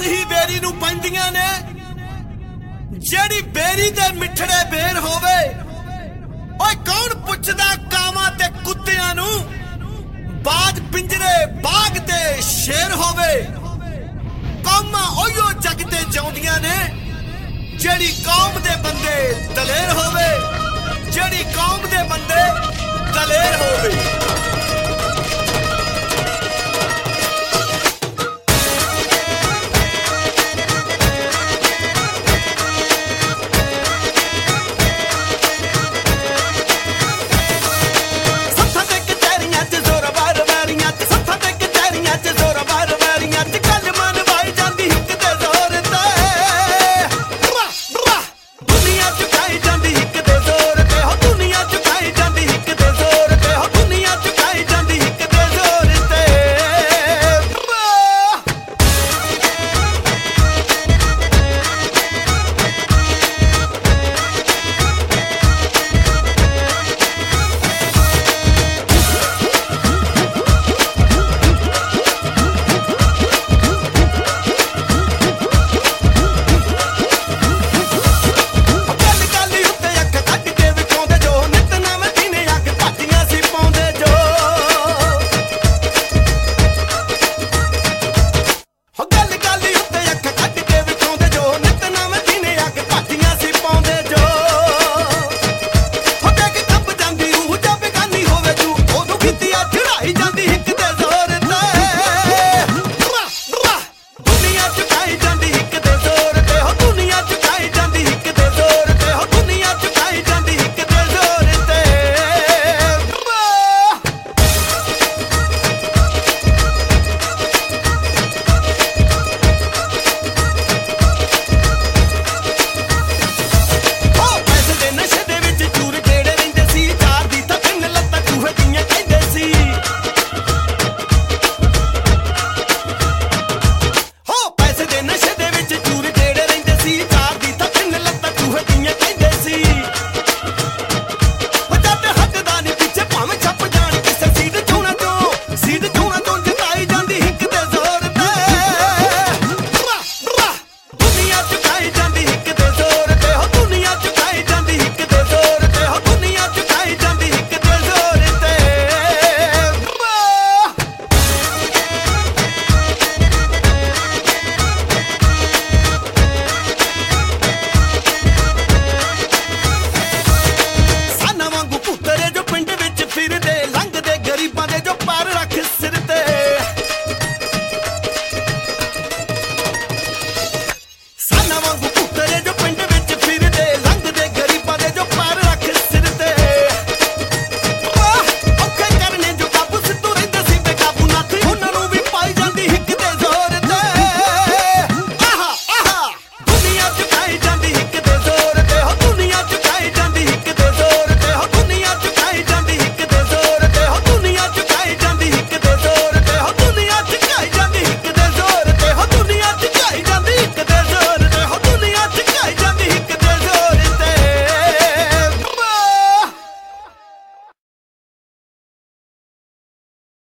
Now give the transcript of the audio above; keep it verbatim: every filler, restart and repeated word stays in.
ਹੀ ਬੇਰੀ ਨੂੰ ਪੈਂਦੀਆਂ ਨੇ ਜਿਹੜੀ ਬੇਰੀ ਦੇ ਮਿੱਠੜੇ ਬੇਰ ਹੋਵੇ। ਓਏ ਕੌਣ ਪੁੱਛਦਾ ਕਾਵਾਂ ਤੇ ਕੁੱਤਿਆਂ ਨੂੰ ਬਾਜ ਪਿੰਜਰੇ ਬਾਗ ਤੇ ਸ਼ੇਰ ਹੋਵੇ। ਕੌਮਾਂ ਉਹੀਓ ਜੱਗ ਤੇ ਜਿਉਂਦੀਆਂ ਨੇ ਜਿਹੜੀ ਕੌਮ ਦੇ ਬੰਦੇ ਦਲੇਰ ਹੋਵੇ, ਜਿਹੜੀ ਕੌਮ ਦੇ ਬੰਦੇ ਦਲੇਰ ਹੋਵੇ।